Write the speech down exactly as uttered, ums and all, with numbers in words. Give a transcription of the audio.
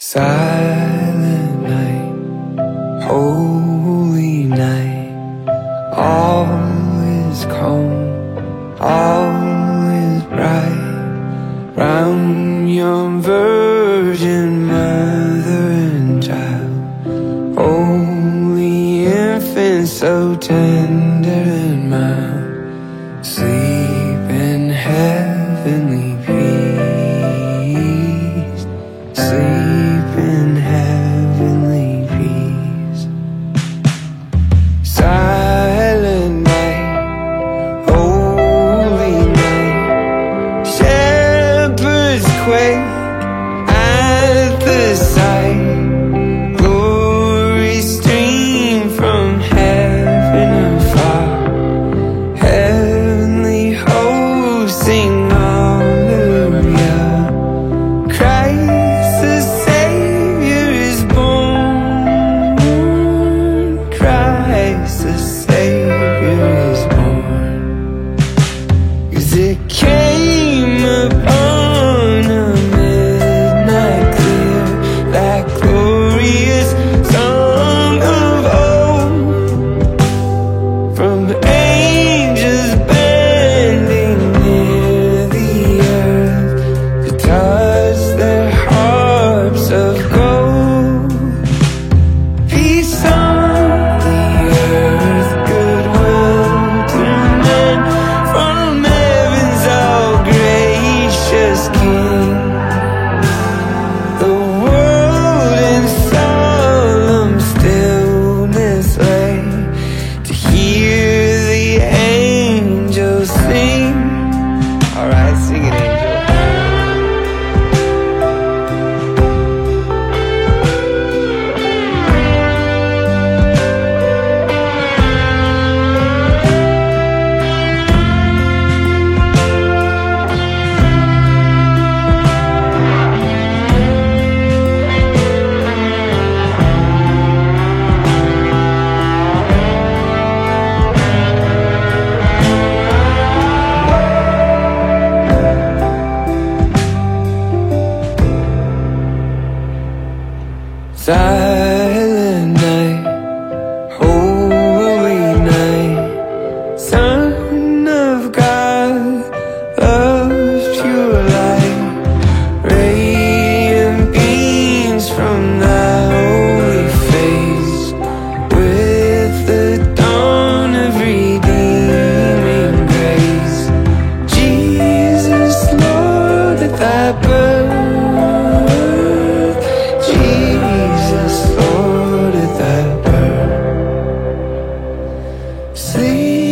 Silent night, holy night, all is calm, all is bright, round yon virgin mother and child, holy infant so tender and mild, sleep in heavenly peace, sleep in heavenly peace. Silent night, holy night, shepherds quake at the sight, glory stream from heaven afar, heavenly hosts sing hallelujah, Christ the Savior is born, Christ the Savior is born. 'Cause it came upon a midnight clear, that glorious song of old, from angels bending near the earth to touch their harps of gold. Peace on the earth, goodwill to men, from heaven's all gracious King. The world in solemn stillness lay to hear the angels sing. All right, sing it, angel. Silent night, holy night, Son of God, love's pure light, radiant beams from thy holy face, with the dawn of redeeming grace. Jesus, Lord, at thy birth, Jesus, Lord, at thy birth, sleep